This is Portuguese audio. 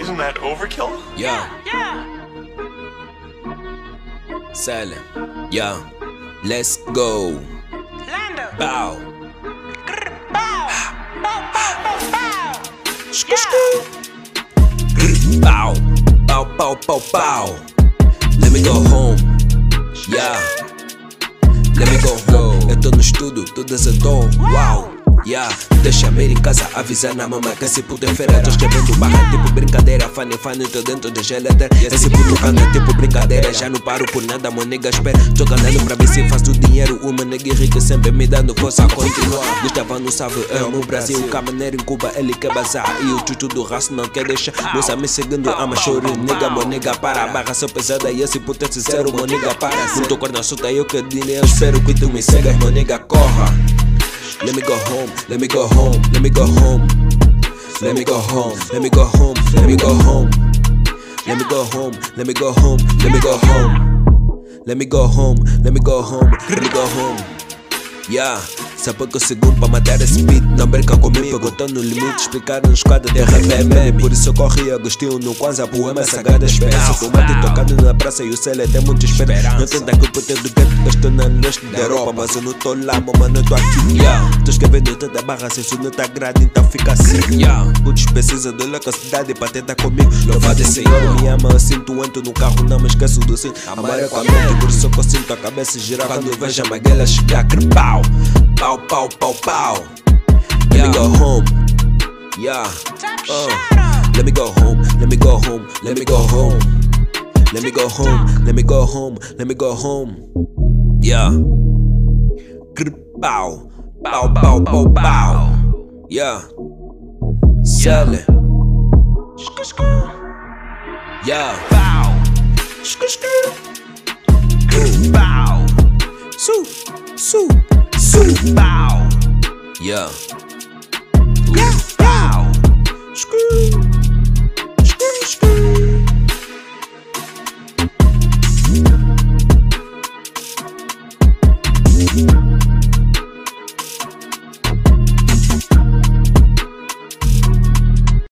Isn't that overkill? Yeah. Silent. Yeah. Let's go. Lando. Bow. Bow. Bow, bow, bow, bow. Bow. Bow, bow, bow, bow. Let me go home. Yeah. Let me go home. Eu tô no estudo, tudo acertou. Wow. Yeah. Deixa a ir em casa avisar na mamãe que esse puto é fera. Tô escrevendo barra tipo brincadeira. Funny, tô dentro da geladeira. Esse puto canta tipo brincadeira. Já não paro por nada, meu nigga espera. Tô cantando pra ver se faço dinheiro. Uma nigga rica sempre me dando força a continuar. Gustavo não sabe, amo o Brasil. Camaneiro em Cuba, ele quer bazar. E o chuchu do raço não quer deixar. Moça me seguindo, ama choro. Nigga, meu nigga para. A barra sou pesada e esse puto é sincero. Meu nigga para. Se tô corno solta, eu que dinheiro. Espero que tu me sigas, meu nigga corra. Let me go home, let me go home, let me go home. Let me go home, let me go home, let me go home. Let me go home, let me go home, let me go home. Let me go home, let me go home, let me go home. Yeah, sabe que eu segundo pra matar esse beat. Não brinca comigo, eu tô no limite. Explicar no esquadro de rap. Por isso eu corri Agostinho no Kwanzaa. Poema sagrada, esperança. Tomate tocando na praça e o céu é muito esperança. Não tenta que eu puto do gueto, eu estou na leste da Europa. Mas eu não tô lá, mano, eu tô aqui. Yeah, tô escrevendo toda barra, se isso não tá grande, então fica assim. Yeah, putos precisam de louca-cidade pra tentar comigo. Louvado esse Senhor, me ama, eu sinto entro no carro, não me esqueço do cinto. Amar é com a mente, por isso que eu sinto a cabeça girar quando eu vejo a maguela chegar. Pau, pau, pau, pau, pau. Let me go home. Yeah. Let me go home. Let me go home. Let me go home. Let me go home. Let me go home. Let me go home. Yeah. Bow. Bow, bow, bow, bow. Yeah. Sell it. Yeah. Bow. Bow. Su. Bow. Yeah. Bow. Screw.